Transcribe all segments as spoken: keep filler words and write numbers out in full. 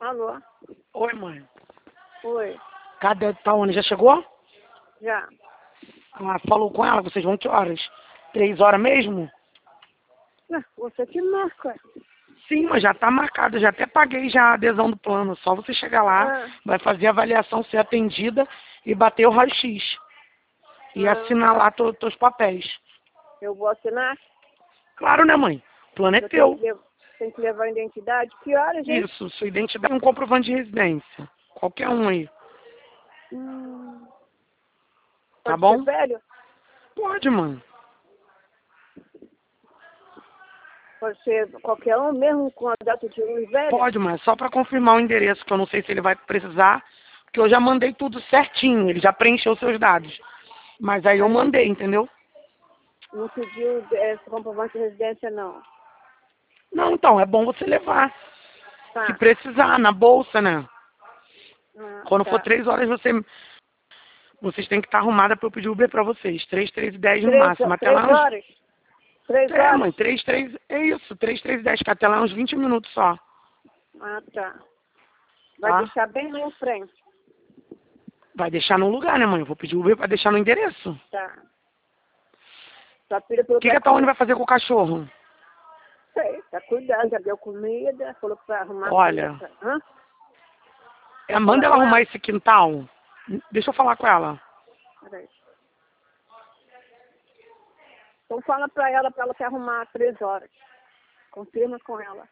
Alô? Oi, mãe. Oi. Cadê? Tá onde? Já chegou? Já. Ah, falou com ela? Vocês vão que horas? Três horas mesmo? Ah, você que marca. Sim, mas já tá marcado. Já até paguei já a adesão do plano. Só você chegar lá, Ah, vai fazer a avaliação, ser atendida e bater o raio-x. E ah, assinar lá to- teus papéis. eu vou assinar. Claro, né, mãe? O plano é Eu tenho teu. que, lev- tenho que levar a identidade. Que horas, hein? Isso, sua identidade é um comprovante de residência. Qualquer um aí. Hum, Tá pode ser bom? velho? Pode, mãe. Pode ser qualquer um, mesmo com a data de luz velha? Pode, mas só para confirmar o endereço, que eu não sei se ele vai precisar, porque eu já mandei tudo certinho, ele já preencheu seus dados. Mas aí eu Aí mandei, entendeu? não pediu esse comprovante de residência, não. Não, então, é bom você levar. Se Tá. precisar, na bolsa, né? Ah, Quando for tá. três horas, você, vocês têm que estar arrumada para eu pedir Uber para vocês. Três, três e dez no Três, máximo. Até três lá uns... horas? Três É, horas? mãe, três, três... É isso, três, três e dez, que até lá uns vinte minutos só. Ah, tá. Vai Tá? deixar bem lá em frente. Vai deixar num lugar, né, mãe? Eu vou pedir Uber para deixar no endereço. O Tá. Sua filha falou que, que que vai a Taone comer. vai fazer com o cachorro? Sei, tá cuidando, já deu comida, falou que vai arrumar Olha, comida. Hã? é, manda Falar ela com arrumar ela? esse quintal. Deixa eu falar com ela. Peraí. Então fala pra ela, pra ela que arrumar três horas. Confirma com ela.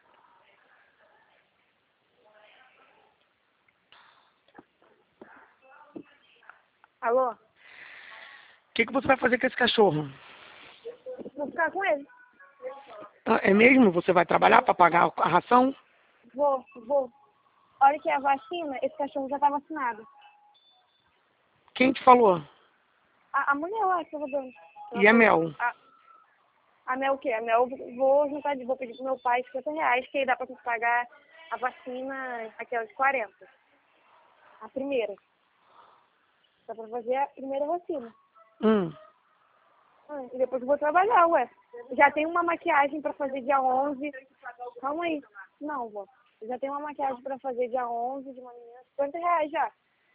Alô? O que, que você vai fazer com esse cachorro? Vou ficar com ele. Ah, é mesmo? Você vai trabalhar para pagar a ração? Vou, vou. Olha que a vacina, esse cachorro já tá vacinado. Quem te falou? A, a mulher lá que eu vou dando. Ela E a falou, Mel? A, a Mel o quê? A Mel, vou juntar, de- vou pedir pro meu pai cinquenta reais, que aí dá pra tu pagar a vacina, aquela de quarenta. A primeira. Dá pra fazer a primeira vacina. Hum. Ah, e depois eu vou trabalhar, ué. Já tem uma maquiagem pra fazer dia onze. Calma aí. Não, vó. Eu já tenho uma maquiagem pra fazer dia onze de uma menina. cinquenta reais já.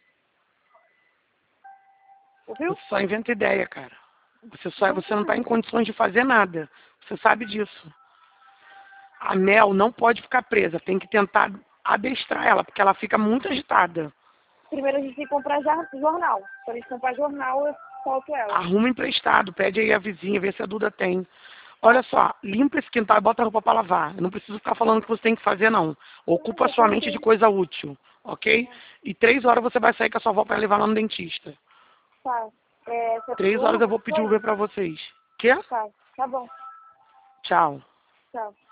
Ouviu? Você só inventa ideia, cara. Você, só, você não está em condições de fazer nada. Você sabe disso. A Mel não pode ficar presa. Tem que tentar adestrar ela, porque ela fica muito agitada. Primeiro a gente tem que comprar já- jornal. Quando a gente comprar jornal, eu solto ela. Arruma emprestado. Pede aí a vizinha, vê se a Duda tem. Olha só, limpa esse quintal e bota a roupa para lavar. Eu não preciso ficar falando o que você tem que fazer, não. Ocupa a sua mente de coisa útil, ok? E três horas você vai sair com a sua avó para levar lá no dentista. Tá. É, você Três horas uma? eu vou pedir Uber para vocês. Quê? Tá. Tá bom. Tchau. Tchau.